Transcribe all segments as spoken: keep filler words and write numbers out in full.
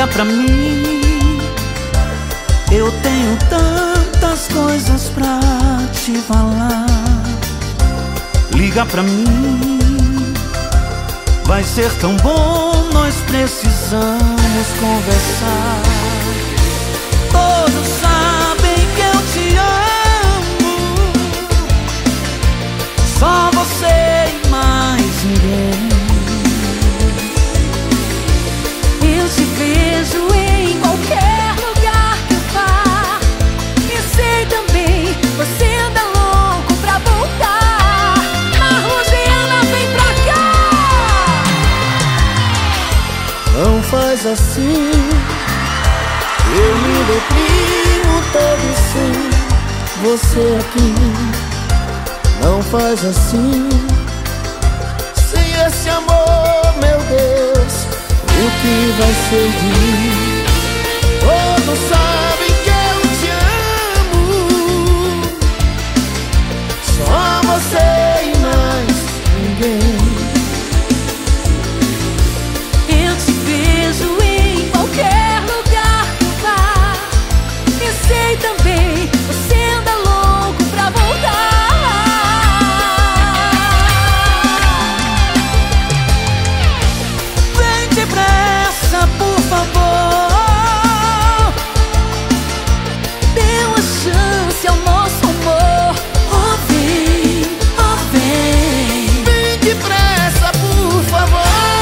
Liga pra mim, eu tenho tantas coisas pra te falar. Liga pra mim, vai ser tão bom, nós precisamos conversar. Todos sabem que eu te amo, só você e mais ninguém. Eu te vejo em qualquer lugar que eu vá, e sei também, você anda louco pra voltar. Marlugiana, vem pra cá. Não faz assim, eu me deprimo todo sem você aqui. Não faz assim, sem esse amor, meu Deus, o que vai ser de mim? Todos sabem que eu te amo, só você e mais ninguém. Eu te vejo em qualquer lugar que eu vá, e sei também, você anda louco pra voltar. Vem depressa, por favor, Dê uma chance ao nosso amor. Oh, vem, oh, vem. Vem depressa, por favor.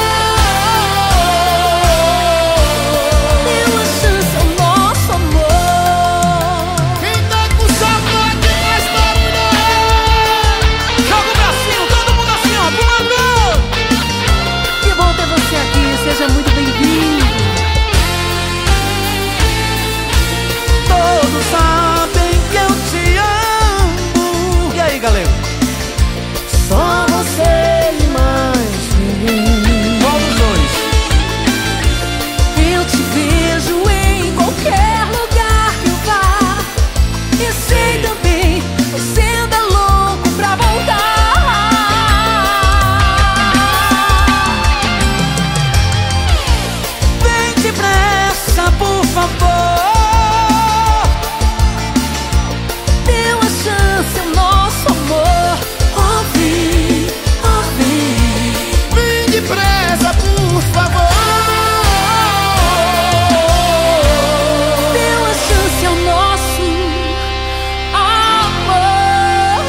Dê uma chance ao nosso amor. Quem tá com saudade faz barulho. joga o bracinho, todo mundo assim, ó, pro lado. Que bom ter você aqui, seja muito bem-vindo. Todos sabem que eu te amo. E aí, galera? Só você e mais ninguém. Qual dos dois? Eu te vejo em qualquer lugar que eu vá, e sei também, você anda louco pra voltar. Vem depressa, por favor. Dê uma chance ao nosso amor. Oh, vem, oh, vem. Vem depressa, por favor. Dê uma chance ao nosso amor.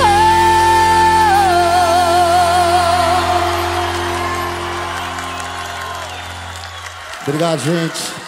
Obrigado, gente.